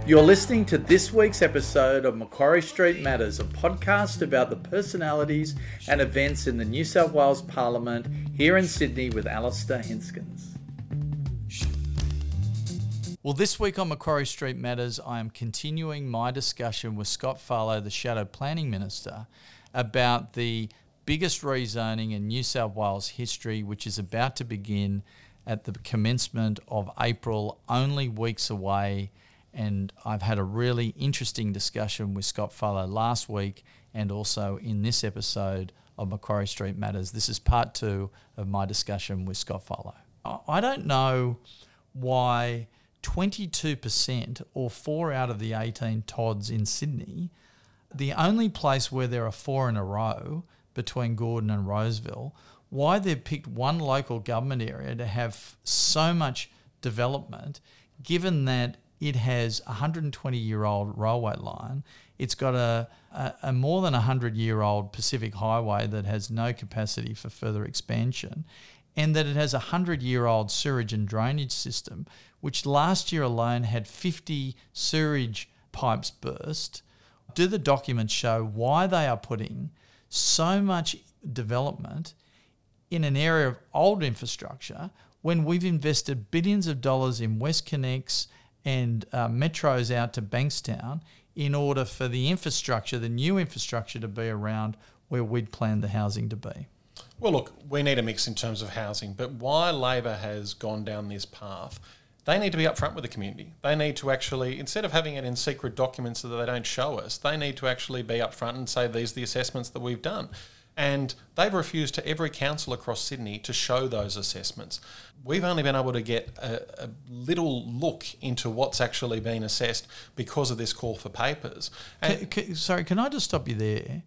You're listening to this week's episode of Macquarie Street Matters, a podcast about the personalities and events in the New South Wales Parliament here in Sydney with Alistair Hinskins. Well, this week on Macquarie Street Matters, I am continuing my discussion with Scott Farlow, the Shadow Planning Minister, about the biggest rezoning in New South Wales history, which is about to begin at the commencement of April, only weeks away. And I've had a really interesting discussion with Scott Farlow last week and also in this episode of Macquarie Street Matters. This is part 2 of my discussion with Scott Farlow. I don't know why 22% or 4 out of the 18 TODs in Sydney, the only place where there are 4 in a row between Gordon and Roseville, why they've picked one local government area to have so much development, given that it has a 120-year-old railway line. It's got a more than 100-year-old Pacific Highway that has no capacity for further expansion, and that it has a 100-year-old sewage and drainage system, which last year alone had 50 sewage pipes burst. Do the documents show why they are putting so much development in an area of old infrastructure when we've invested billions of dollars in WestConnex and metros out to Bankstown in order for the infrastructure, the new infrastructure, to be around where we'd planned the housing to be? Well, look, we need a mix in terms of housing, but why Labor has gone down this path, they need to be upfront with the community. They need to actually, instead of having it in secret documents that they don't show us, they need to actually be upfront and say, these are the assessments that we've done. And they've refused to every council across Sydney to show those assessments. We've only been able to get a little look into what's actually been assessed because of this call for papers. Sorry, can I just stop you there?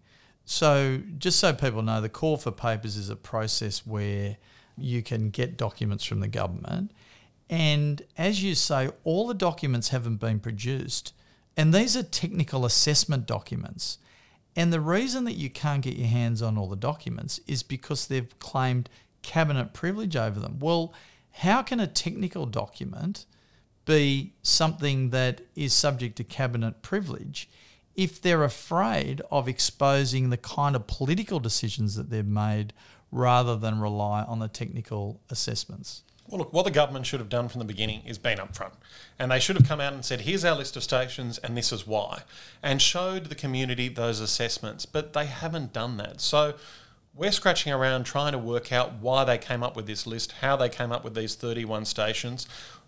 So just so people know, the call for papers is a process where you can get documents from the government. And as you say, all the documents haven't been produced. And these are technical assessment documents. And the reason that you can't get your hands on all the documents is because they've claimed cabinet privilege over them. Well, how can a technical document be something that is subject to cabinet privilege if they're afraid of exposing the kind of political decisions that they've made rather than rely on the technical assessments? Well, look, what the government should have done from the beginning is been upfront. And they should have come out and said, here's our list of stations and this is why, and showed the community those assessments. But they haven't done that. So we're scratching around trying to work out why they came up with this list, how they came up with these 31 stations.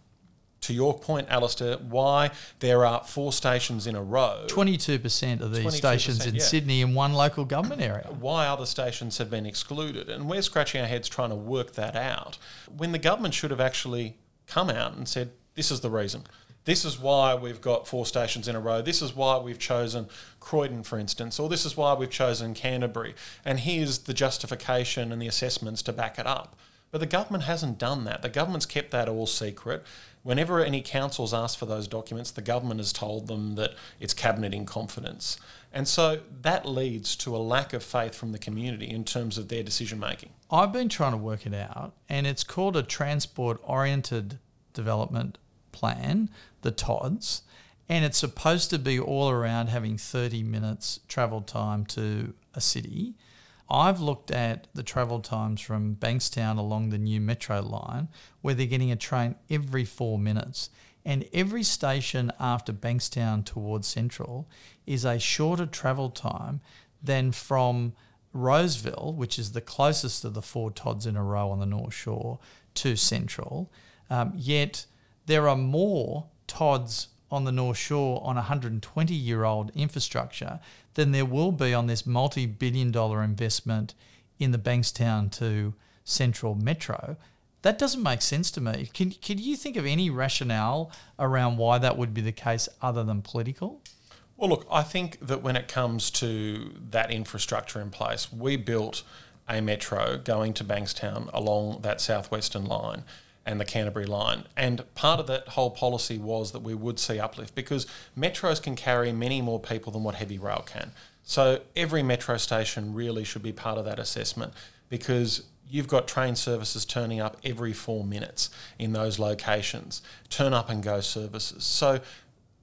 To your point, Alistair, why there are 4 stations in a row. 22% of these stations in Sydney in one local government area. Why other stations have been excluded. And we're scratching our heads trying to work that out, when the government should have actually come out and said, this is the reason. This is why we've got 4 stations in a row. This is why we've chosen Croydon, for instance, or this is why we've chosen Canterbury. And here's the justification and the assessments to back it up. But the government hasn't done that. The government's kept that all secret. Whenever any councils ask for those documents, the government has told them that it's cabinet in confidence. And so that leads to a lack of faith from the community in terms of their decision making. I've been trying to work it out, and it's called a transport-oriented development plan, the TODs, and it's supposed to be all around having 30 minutes travel time to a city. I've looked at the travel times from Bankstown along the new metro line, where they're getting a train every 4 minutes. And every station after Bankstown towards Central is a shorter travel time than from Roseville, which is the closest of the 4 TODs in a row on the North Shore, to Central. Yet there are more TODs on the North Shore on 120-year-old infrastructure than there will be on this multi-billion-dollar investment in the Bankstown to Central Metro. That doesn't make sense to me. Can you think of any rationale around why that would be the case other than political? Well, look, I think that when it comes to that infrastructure in place, we built a metro going to Bankstown along that southwestern line and the Canterbury line. And part of that whole policy was that we would see uplift because metros can carry many more people than what heavy rail can. So every metro station really should be part of that assessment because you've got train services turning up every 4 minutes in those locations, turn up and go services. So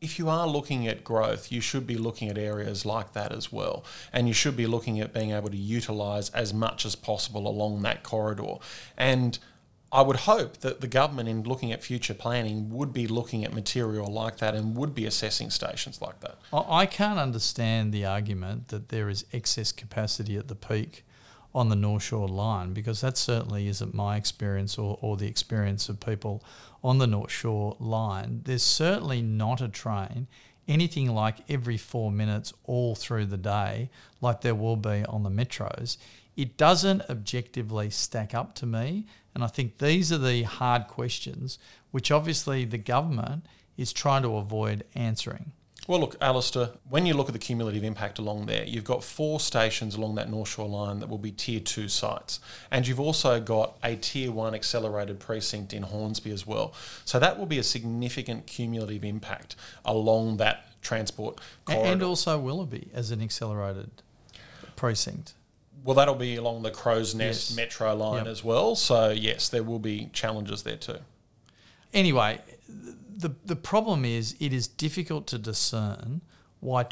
if you are looking at growth, you should be looking at areas like that as well. And you should be looking at being able to utilise as much as possible along that corridor. And I would hope that the government, in looking at future planning, would be looking at material like that and would be assessing stations like that. I can't understand the argument that there is excess capacity at the peak on the North Shore line, because that certainly isn't my experience or the experience of people on the North Shore line. There's certainly not a train anything like every 4 minutes all through the day like there will be on the metros. It doesn't objectively stack up to me, and I think these are the hard questions which obviously the government is trying to avoid answering. Well, look, Alistair, when you look at the cumulative impact along there, you've got 4 stations along that North Shore line that will be Tier 2 sites. And you've also got a Tier 1 accelerated precinct in Hornsby as well. So that will be a significant cumulative impact along that transport corridor. And also Willoughby as an accelerated precinct. Well, that'll be along the Crow's Nest Metro line as well. So, yes, there will be challenges there too. Anyway, the problem is it is difficult to discern why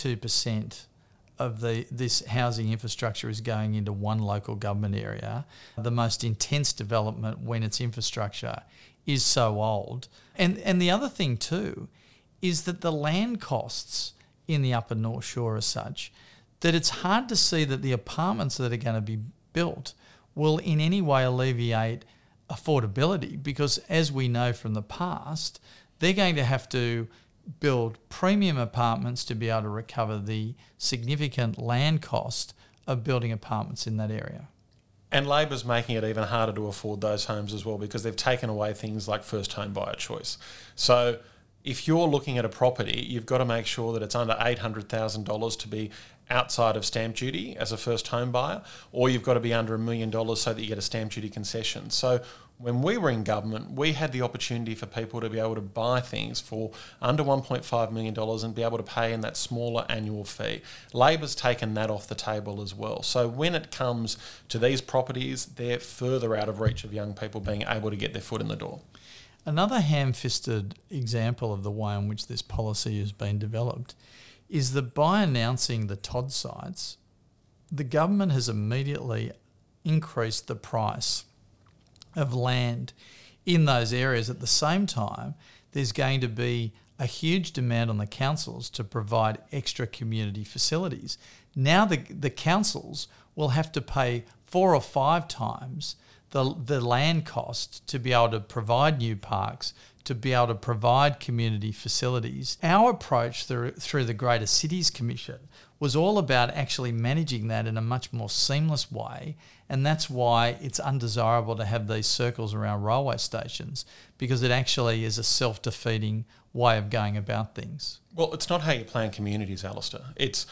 22% of this housing infrastructure is going into one local government area. The most intense development when its infrastructure is so old. And the other thing too is that the land costs in the Upper North Shore are such that it's hard to see that the apartments that are going to be built will in any way alleviate affordability, because as we know from the past, they're going to have to build premium apartments to be able to recover the significant land cost of building apartments in that area. And Labor's making it even harder to afford those homes as well, because they've taken away things like first home buyer choice. So if you're looking at a property, you've got to make sure that it's under $800,000 to be outside of stamp duty as a first home buyer, or you've got to be under $1 million so that you get a stamp duty concession. So when we were in government, we had the opportunity for people to be able to buy things for under $1.5 million and be able to pay in that smaller annual fee. Labor's taken that off the table as well. So when it comes to these properties, they're further out of reach of young people being able to get their foot in the door. Another ham-fisted example of the way in which this policy has been developed is that by announcing the TOD sites, the government has immediately increased the price of land in those areas. At the same time, there's going to be a huge demand on the councils to provide extra community facilities. Now the councils will have to pay 4 or 5 times the land cost to be able to provide new parks, to be able to provide community facilities. Our approach through the Greater Cities Commission was all about actually managing that in a much more seamless way, and that's why it's undesirable to have these circles around railway stations, because it actually is a self-defeating way of going about things. Well, it's not how you plan communities, Alistair. It's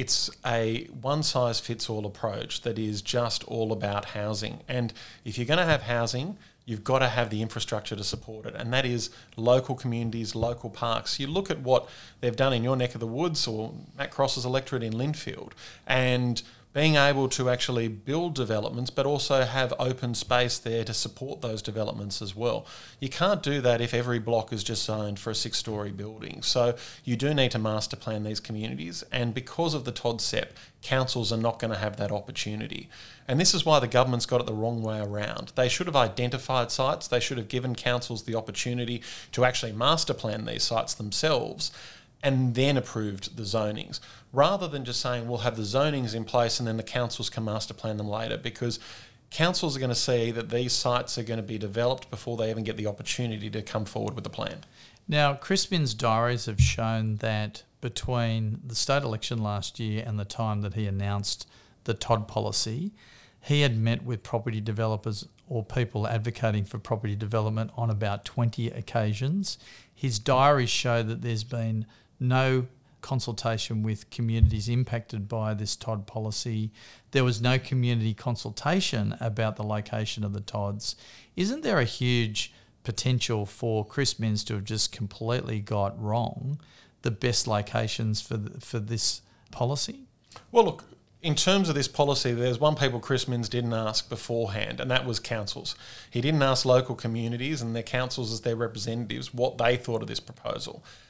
a one-size-fits-all approach that is just all about housing. And if you're going to have housing, you've got to have the infrastructure to support it, and that is local communities, local parks. You look at what they've done in your neck of the woods, or Matt Cross's electorate in Linfield, and being able to actually build developments but also have open space there to support those developments as well. You can't do that if every block is just zoned for a 6-storey building. So you do need to master plan these communities, and because of the TODCEP, councils are not going to have that opportunity. And this is why the government's got it the wrong way around. They should have identified sites, they should have given councils the opportunity to actually master plan these sites themselves, and then approved the zonings, rather than just saying we'll have the zonings in place and then the councils can master plan them later, because councils are going to see that these sites are going to be developed before they even get the opportunity to come forward with a plan. Now, Crispin's diaries have shown that between the state election last year and the time that he announced the TOD policy, he had met with property developers or people advocating for property development on about 20 occasions. His diaries show that there's been no consultation with communities impacted by this TOD policy. There was no community consultation about the location of the TODs. Isn't there a huge potential for Chris Minns to have just completely got wrong the best locations for this policy? Well, look, in terms of this policy, there's one people Chris Minns didn't ask beforehand, and that was councils. He didn't ask local communities and their councils as their representatives what they thought of this proposal.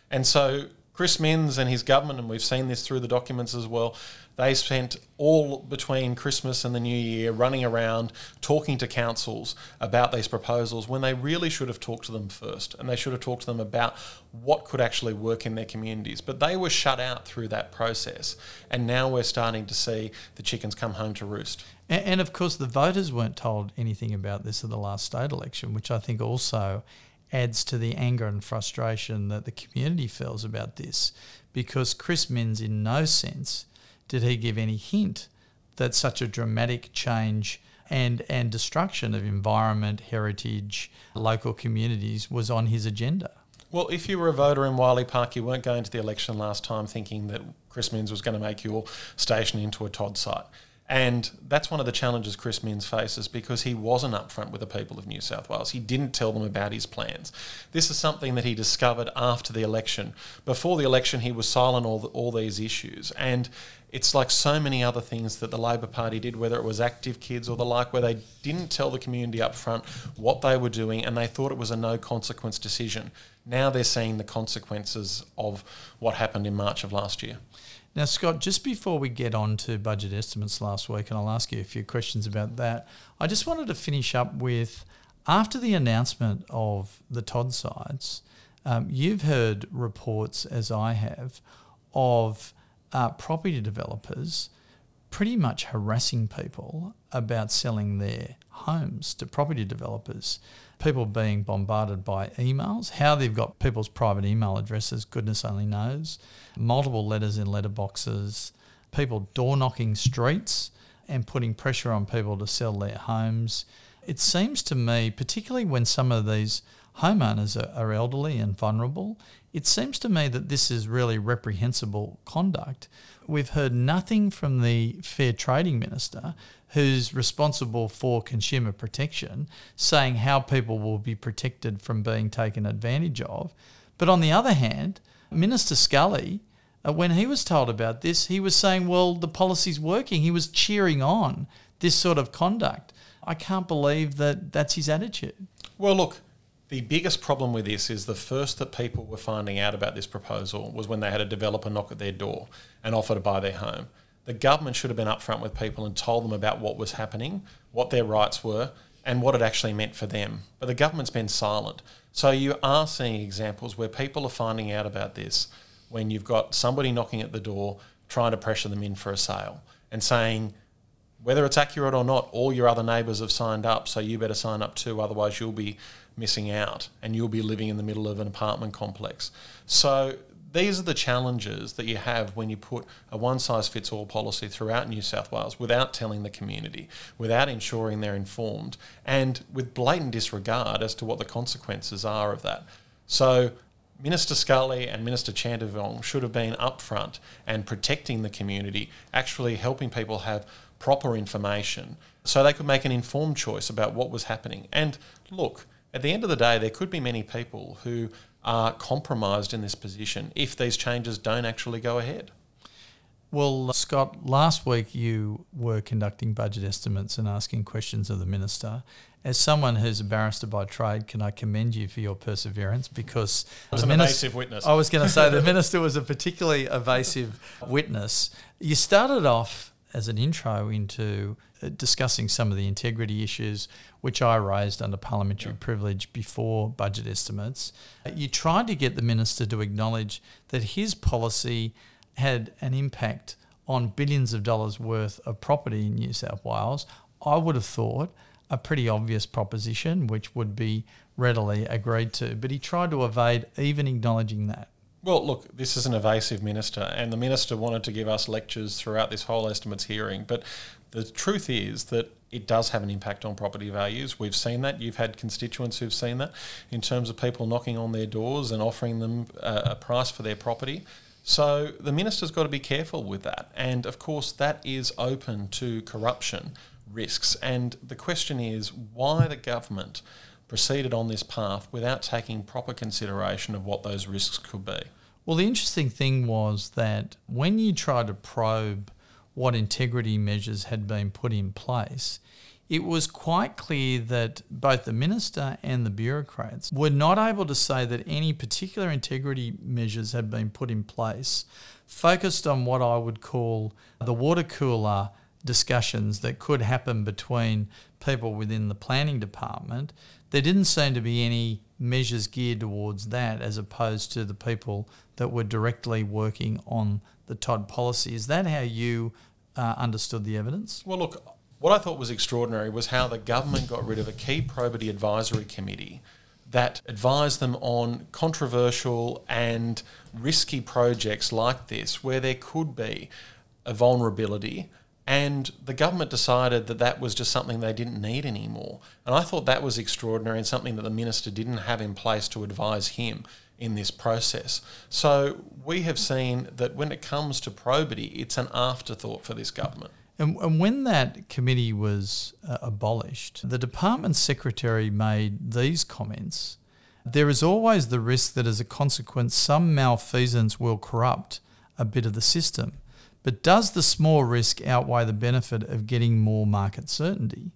And so Chris Minns and his government, and we've seen this through the documents as well, they spent all between Christmas and the New Year running around talking to councils about these proposals when they really should have talked to them first, and they should have talked to them about what could actually work in their communities. But they were shut out through that process, and now we're starting to see the chickens come home to roost. And of course, the voters weren't told anything about this at the last state election, which I think also adds to the anger and frustration that the community feels about this, because Chris Minns in no sense did he give any hint that such a dramatic change and destruction of environment, heritage, local communities was on his agenda. Well, if you were a voter in Wiley Park, you weren't going to the election last time thinking that Chris Minns was going to make your station into a Todd site. And that's one of the challenges Chris Minns faces, because he wasn't upfront with the people of New South Wales. He didn't tell them about his plans. This is something that he discovered after the election. Before the election, he was silent on all these issues. And it's like so many other things that the Labor Party did, whether it was Active Kids or the like, where they didn't tell the community up front what they were doing, and they thought it was a no-consequence decision. Now they're seeing the consequences of what happened in March of last year. Now, Scott, just before we get on to budget estimates last week, and I'll ask you a few questions about that, I just wanted to finish up with, after the announcement of the Todd sites, you've heard reports, as I have, of property developers pretty much harassing people about selling their homes to property developers. People being bombarded by emails. How they've got people's private email addresses, goodness only knows. Multiple letters in letterboxes. People door knocking streets and putting pressure on people to sell their homes. It seems to me, particularly when some of these homeowners are elderly and vulnerable, it seems to me that this is really reprehensible conduct. We've heard nothing from the Fair Trading Minister, who's responsible for consumer protection, saying how people will be protected from being taken advantage of. But on the other hand, Minister Scully, when he was told about this, he was saying, well, the policy's working. He was cheering on this sort of conduct. I can't believe that that's his attitude. Well, look, the biggest problem with this is the first that people were finding out about this proposal was when they had a developer knock at their door and offer to buy their home. The government should have been upfront with people and told them about what was happening, what their rights were, and what it actually meant for them. But the government's been silent. So you are seeing examples where people are finding out about this when you've got somebody knocking at the door, trying to pressure them in for a sale and saying, whether it's accurate or not, all your other neighbours have signed up, so you better sign up too, otherwise you'll be missing out and you'll be living in the middle of an apartment complex. So these are the challenges that you have when you put a one-size-fits-all policy throughout New South Wales without telling the community, without ensuring they're informed, and with blatant disregard as to what the consequences are of that. So Minister Scully and Minister Chandivong should have been upfront and protecting the community, actually helping people have proper information so they could make an informed choice about what was happening. And look, at the end of the day, there could be many people who are compromised in this position if these changes don't actually go ahead. Well, Scott, last week you were conducting budget estimates and asking questions of the Minister. As someone who's a barrister by trade, can I commend you for your perseverance? Because I was an evasive witness. I was going to say the Minister was a particularly evasive witness. You started off as an intro into discussing some of the integrity issues which I raised under parliamentary privilege before budget estimates. You tried to get the Minister to acknowledge that his policy had an impact on billions of dollars worth of property in New South Wales. I would have thought a pretty obvious proposition which would be readily agreed to, but he tried to evade even acknowledging that. Well, look, this is an evasive minister, and the minister wanted to give us lectures throughout this whole estimates hearing, but the truth is that it does have an impact on property values. We've seen that. You've had constituents who've seen that in terms of people knocking on their doors and offering them a price for their property. So the minister's got to be careful with that. And, of course, that is open to corruption risks. And the question is why the government proceeded on this path without taking proper consideration of what those risks could be. Well, the interesting thing was that when you tried to probe what integrity measures had been put in place, it was quite clear that both the minister and the bureaucrats were not able to say that any particular integrity measures had been put in place, focused on what I would call the water cooler discussions that could happen between people within the planning department. There didn't seem to be any measures geared towards that as opposed to the people that were directly working on the Todd policy. Is that how you understood the evidence? Well, look, what I thought was extraordinary was how the government got rid of a key probity advisory committee that advised them on controversial and risky projects like this, where there could be a vulnerability, and the government decided that that was just something they didn't need anymore. And I thought that was extraordinary and something that the minister didn't have in place to advise him in this process. So we have seen that when it comes to probity, it's an afterthought for this government. And when that committee was abolished, the department secretary made these comments: "There is always the risk that as a consequence some malfeasance will corrupt a bit of the system. But does the small risk outweigh the benefit of getting more market certainty?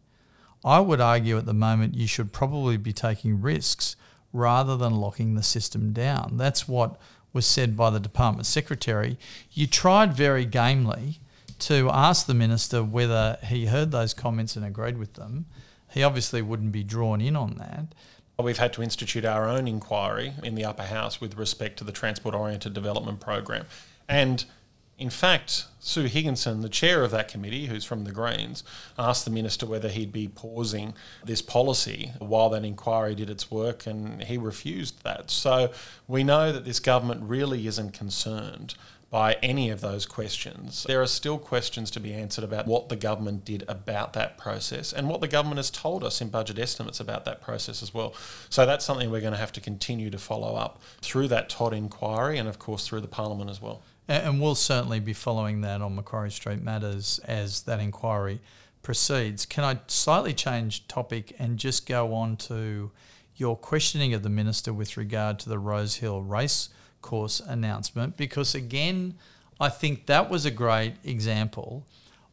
I would argue at the moment you should probably be taking risks rather than locking the system down." That's what was said by the department secretary. You tried very gamely to ask the minister whether he heard those comments and agreed with them. He obviously wouldn't be drawn in on that. We've had to institute our own inquiry in the upper house with respect to the Transport-Oriented Development Program. And in fact, Sue Higginson, the chair of that committee, who's from the Greens, asked the minister whether he'd be pausing this policy while that inquiry did its work, and he refused that. So we know that this government really isn't concerned by any of those questions. There are still questions to be answered about what the government did about that process and what the government has told us in budget estimates about that process as well. So that's something we're going to have to continue to follow up through that Todd inquiry and, of course, through the Parliament as well. And we'll certainly be following that on Macquarie Street Matters as that inquiry proceeds. Can I slightly change topic and just go on to your questioning of the minister with regard to the Rosehill race course announcement? Because again, I think that was a great example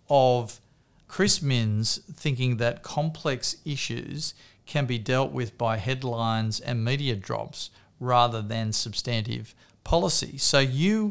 of Chris Minns thinking that complex issues can be dealt with by headlines and media drops rather than substantive policy. So you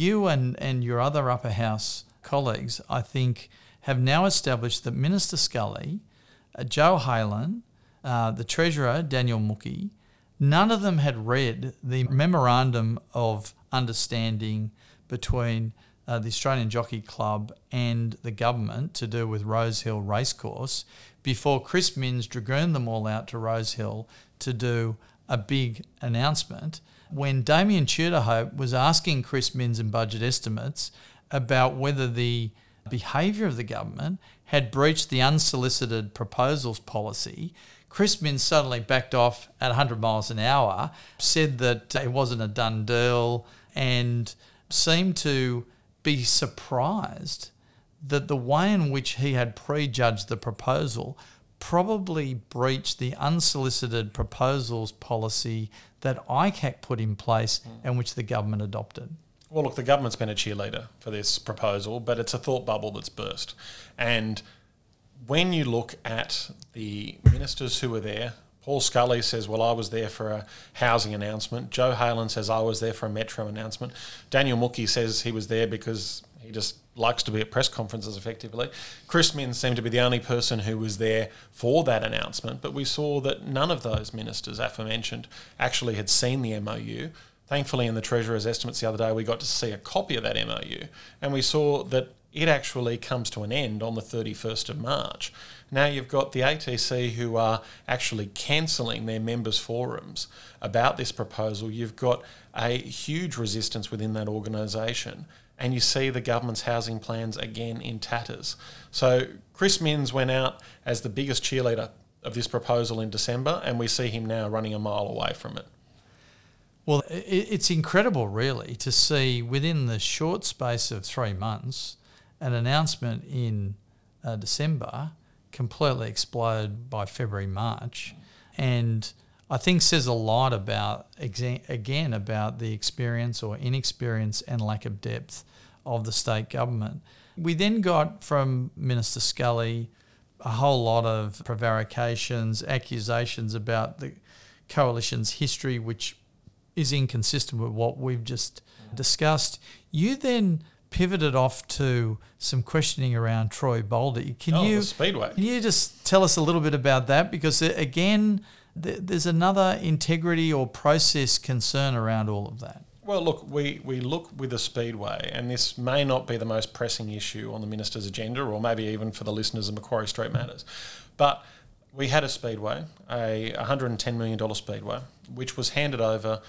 and your other upper house colleagues, I think, have now established that Minister Scully, Joe Haylen, the Treasurer, Daniel Mookhey, none of them had read the memorandum of understanding between the Australian Jockey Club and the government to do with Rosehill Racecourse before Chris Minns dragooned them all out to Rosehill to do a big announcement, when Damien Tudorhope was asking Chris Minns in budget estimates about whether the behaviour of the government had breached the unsolicited proposals policy. Chris Minns suddenly backed off at 100 miles an hour, said that it wasn't a done deal, and seemed to be surprised that the way in which he had prejudged the proposal probably breached the unsolicited proposals policy that ICAC put in place and which the government adopted. Well, look, the government's been a cheerleader for this proposal, but it's a thought bubble that's burst. And when you look at the ministers who were there, Paul Scully says, well, I was there for a housing announcement. Joe Haylen says, I was there for a metro announcement. Daniel Mookhey says he was there because he just likes to be at press conferences effectively. Chris Minns seemed to be the only person who was there for that announcement, but we saw that none of those ministers aforementioned actually had seen the MOU. Thankfully, in the Treasurer's estimates the other day, we got to see a copy of that MOU, and we saw that it actually comes to an end on the 31st of March. Now you've got the ATC who are actually cancelling their members' forums about this proposal. You've got a huge resistance within that organisation, and you see the government's housing plans again in tatters. So Chris Minns went out as the biggest cheerleader of this proposal in December, and we see him now running a mile away from it. Well, it's incredible, really, to see within the short space of 3 months an announcement in December completely explode by February, March. And I think says a lot about, again, about the experience or inexperience and lack of depth of the state government. We then got from Minister Scully a whole lot of prevarications, accusations about the coalition's history, which is inconsistent with what we've just discussed. You then pivoted off to some questioning around Troy Boldy. The Speedway. Can you just tell us a little bit about that? Because again, there's another integrity or process concern around all of that. Well, look, we look with the Speedway, and this may not be the most pressing issue on the Minister's agenda, or maybe even for the listeners of Macquarie Street Matters. But we had a Speedway, a $110 million Speedway, which was handed over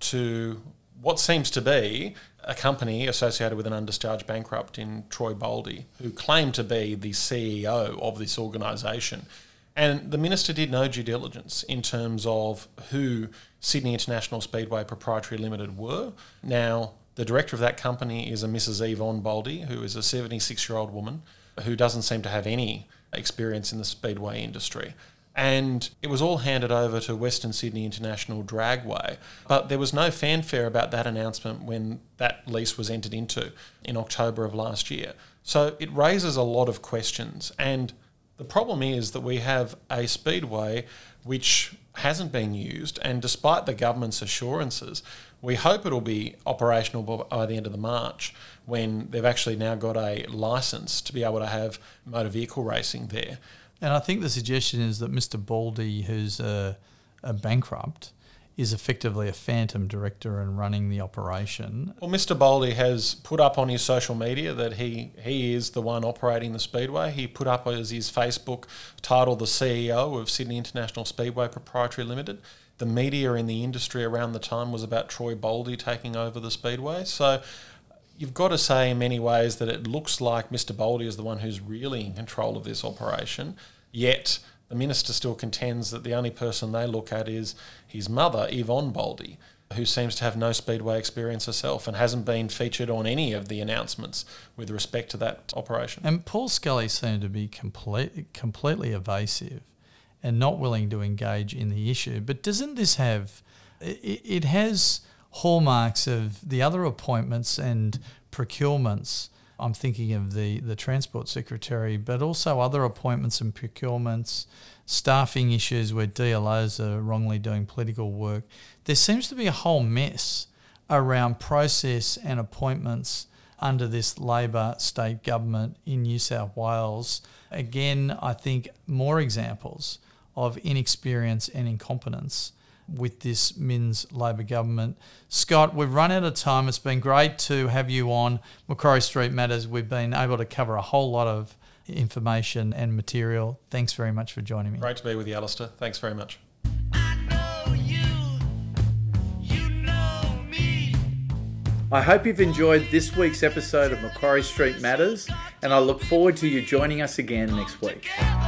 to what seems to be a company associated with an undischarged bankrupt in Troy Boldy, who claimed to be the CEO of this organisation. And the Minister did no due diligence in terms of who Sydney International Speedway Proprietary Limited were. Now, the director of that company is a Mrs. Yvonne Boldy, who is a 76-year-old woman who doesn't seem to have any experience in the speedway industry. And it was all handed over to Western Sydney International Dragway. But there was no fanfare about that announcement when that lease was entered into in October of last year. So it raises a lot of questions. And the problem is that we have a speedway which hasn't been used, and despite the government's assurances, we hope it'll be operational by the end of the March, when they've actually now got a licence to be able to have motor vehicle racing there. And I think the suggestion is that Mr. Boldy, who's a bankrupt, is effectively a phantom director and running the operation. Well, Mr. Boldy has put up on his social media that he is the one operating the Speedway. He put up as his Facebook title, the CEO of Sydney International Speedway Proprietary Limited. The media in the industry around the time was about Troy Boldy taking over the Speedway. So you've got to say in many ways that it looks like Mr. Boldy is the one who's really in control of this operation, yet the Minister still contends that the only person they look at is his mother, Yvonne Boldy, who seems to have no speedway experience herself and hasn't been featured on any of the announcements with respect to that operation. And Paul Scully seemed to be completely evasive and not willing to engage in the issue. But doesn't this have... It has hallmarks of the other appointments and procurements. I'm thinking of the Transport Secretary, but also other appointments and procurements, staffing issues where DLOs are wrongly doing political work. There seems to be a whole mess around process and appointments under this Labor state government in New South Wales. Again, I think more examples of inexperience and incompetence with this Minns Labor government. Scott, we've run out of time. It's been great to have you on Macquarie Street Matters. We've been able to cover a whole lot of information and material. Thanks very much for joining me. Great to be with you, Alistair. Thanks very much. I hope you've enjoyed this week's episode of Macquarie Street Matters, and I look forward to you joining us again next week.